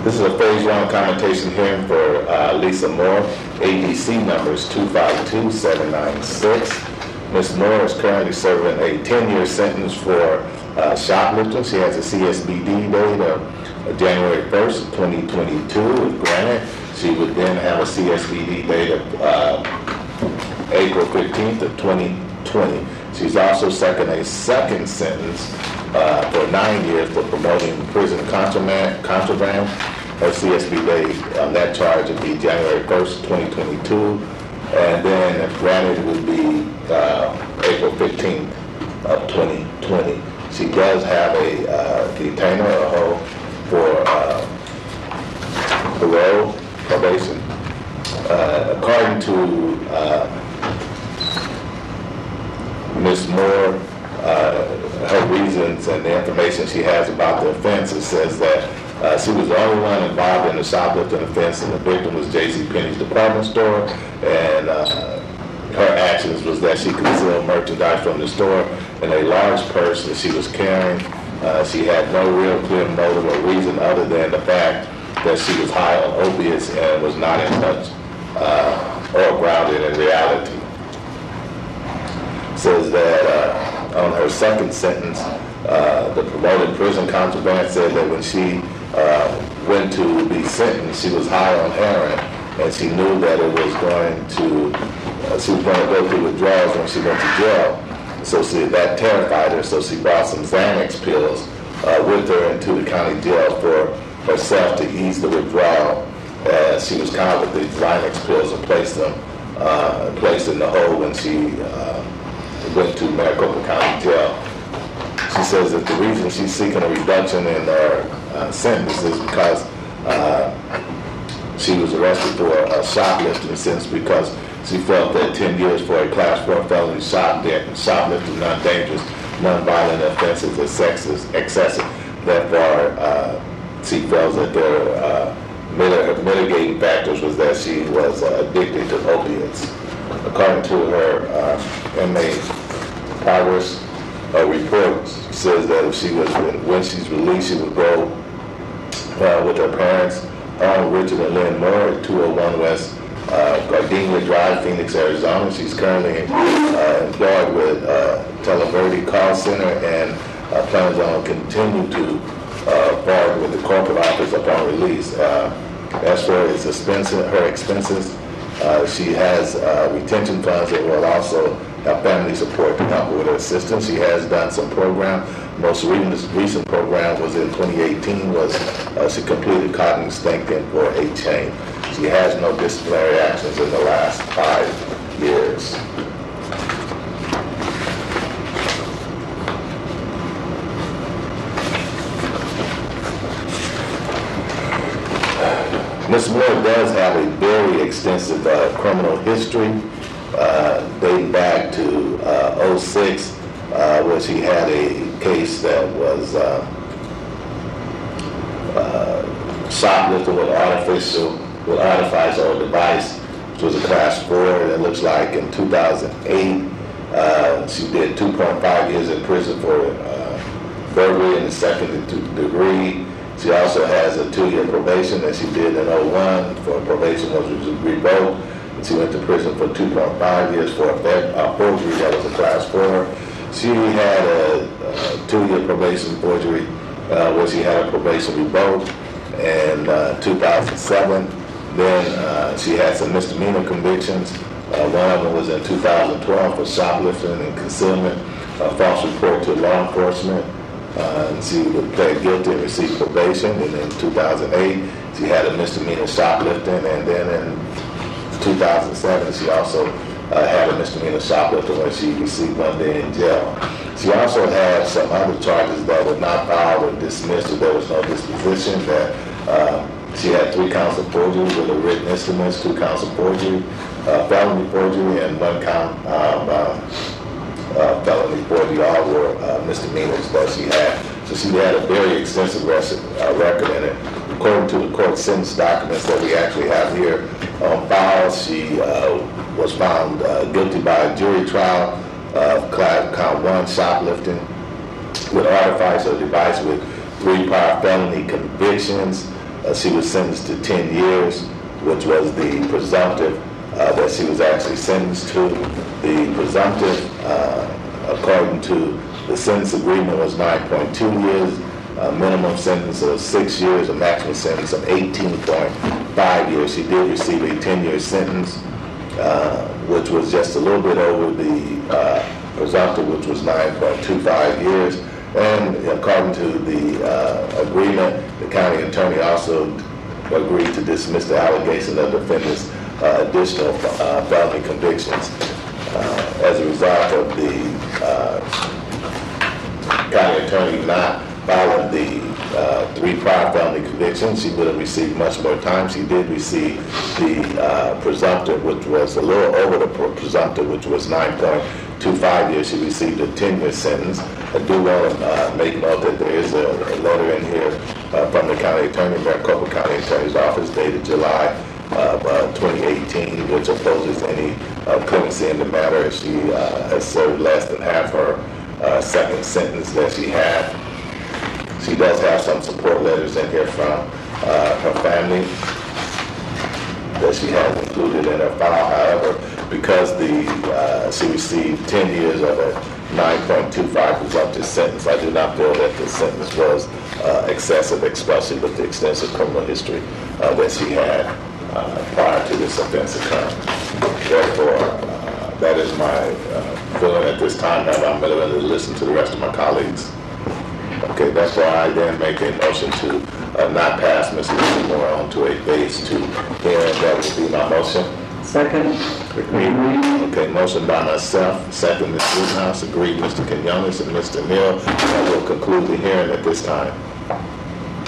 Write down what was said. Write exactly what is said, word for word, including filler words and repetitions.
This is a phase one commutation hearing for uh, Lisa Moore. A D C number is two five two seven nine six. Miz Moore is currently serving a ten-year sentence for uh, shoplifting. She has a C S B D date of uh, January first, twenty twenty-two. If granted, she would then have a C S B D date of uh, April fifteenth of twenty twenty. She's also second a second sentence uh, for nine years for promoting prison contraband. contraband. Her C S B date on that charge would be January first, twenty twenty-two. And then if granted, it would be uh, April fifteenth of twenty twenty. She does have a uh, detainer, a hold for uh, parole, probation. Uh, according to uh, Miz Moore, uh, her reasons and the information she has about the offense, it says that uh, she was the only one involved in the shoplifting offense, and the victim was JCPenney's department store, and uh, her actions was that she concealed merchandise from the store in a large purse that she was carrying. Uh, she had no real clear motive or reason other than the fact that she was high on opiates and was not in touch uh, or grounded in reality. Says that uh, on her second sentence, uh, the promoted prison contraband said that when she uh, went to be sentenced, she was high on heroin, and she knew that it was going to, uh, she was going to go through withdrawals when she went to jail. So she, that terrified her, so she brought some Xanax pills uh, with her into the county jail for herself to ease the withdrawal. Uh, she was caught with the Xanax pills and placed them, uh, placed in the hole when she uh, went to Maricopa County Jail. She says that the reason she's seeking a reduction in her uh, sentence is because uh, she was arrested for a shoplifting sentence because she felt that ten years for a class four felony shoplifting, shoplifting, non-dangerous, non-violent offenses is sexist, excessive. Therefore, uh, she felt that their uh, mitigating factors was that she was uh, addicted to opiates. According to her uh, M A progress uh, report, says that if she was when she's released, she would go uh, with her parents on Richard and Lynn Moore at two oh one West uh, Gardenia Drive, Phoenix, Arizona. She's currently uh, employed with uh, Televerde Call Center and uh, plans on continue to uh, forward with the corporate office upon release. Uh, as for his expenses, her expenses. Uh, she has uh, retention funds that will also have family support to help with her assistance. She has done some program. Most recent, recent program was in twenty eighteen. Was uh, she completed cotton stinking for a chain. She has no disciplinary actions in the last five years. Miz Moore does have a very extensive uh, criminal history uh, dating back to uh, oh six, uh, where she had a case that was uh, uh, shoplifting with artificial, with artificial device, which was a class four. It looks like in two thousand eight, uh, she did two point five years in prison for uh, burglary in the second degree. She also has a two-year probation that she did in oh one for probation was revoked. She went to prison for two point five years for a forgery that was a class four. She had a, a two-year probation forgery uh, where she had her probation revoked in uh, two thousand seven. Then uh, she had some misdemeanor convictions. Uh, one of them was in two thousand twelve for shoplifting and concealment, a false report to law enforcement. Uh, and she would plead guilty and receive probation. And in two thousand eight, she had a misdemeanor shoplifting. And then in two thousand seven, she also uh, had a misdemeanor shoplifting where she received one day in jail. She also had some other charges that were not filed or dismissed, or there was no disposition. That uh, she had three counts of forgery with a written instruments, two counts of forgery, uh, felony forgery, and one count of uh, Uh, felony forgery. All were uh, misdemeanors that she had. So she had a very extensive res- uh, record in it. According to the court sentence documents that we actually have here on file, she uh, was found uh, guilty by a jury trial of uh, count one, shoplifting with artifice or device with three prior felony convictions. Uh, she was sentenced to ten years, which was the presumptive uh, that she was actually sentenced to. The presumptive, uh, according to the sentence agreement, was nine point two years, a minimum sentence of six years, a maximum sentence of eighteen point five years. She did receive a ten-year sentence, uh, which was just a little bit over the uh, presumptive, which was nine point two five years. And according to the uh, agreement, the county attorney also agreed to dismiss the allegation of defendant's uh, additional uh, felony convictions. Uh, as a result of the uh, county attorney not following the uh, three prior felony convictions, she would have received much more time. She did receive the uh, presumptive, which was a little over the presumptive, which was nine point two five years. She received a ten-year sentence. I do want to uh, make note that there is a, a letter in here uh, from the county attorney, Maricopa County Attorney's Office, dated July of uh, twenty eighteen, which opposes any uh, clemency in the matter. She uh, has served less than half her uh, second sentence that she had. She does have some support letters in here from uh, her family that she has included in her file. However, because the uh, she received ten years of a nine point two five presumptive sentence, I do not feel that the sentence was uh, excessive, especially with the extensive criminal history uh, that she had uh, prior to this offense occurring. Therefore, uh, that is my uh, feeling at this time. Now I'm willing to listen to the rest of my colleagues. Okay, that's why I then make a motion to uh, not pass Miz Lucy Moore on to a phase two hearing. That would be my motion. Second. Agreed. Okay, motion by myself, second Miz Rittenhouse, agreed Mister Quinones and Mister Neal. That will conclude the hearing at this time.